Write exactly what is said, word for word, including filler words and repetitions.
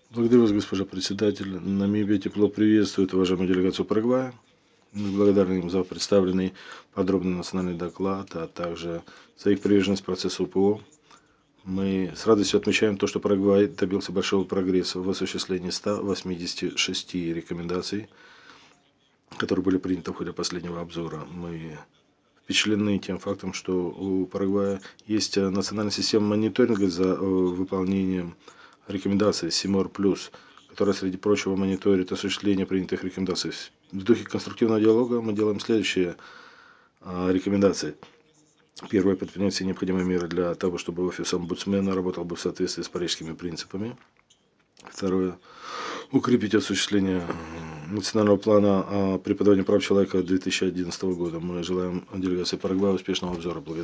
Благодарю вас, госпожа председатель. Намибия тепло приветствует уважаемую делегацию Парагвая. Мы благодарны им за представленный подробный национальный доклад, а также за их приверженность процессу ПО. Мы с радостью отмечаем то, что Парагвай добился большого прогресса в осуществлении ста восьмидесяти шести рекомендаций, которые были приняты в ходе последнего обзора. Мы впечатлены тем фактом, что у Парагвая есть национальная система мониторинга за выполнением рекомендаций СИМОР плюс, которая, среди прочего, мониторит осуществление принятых рекомендаций. В духе конструктивного диалога мы делаем следующие рекомендации. Первое. Предпринять все необходимые меры для того, чтобы офис омбудсмена работал бы в соответствии с парижскими принципами. Второе. Укрепить осуществление национального плана преподавания прав человека две тысячи одиннадцатого года. Мы желаем делегации Парагвая успешного обзора. Благодарю.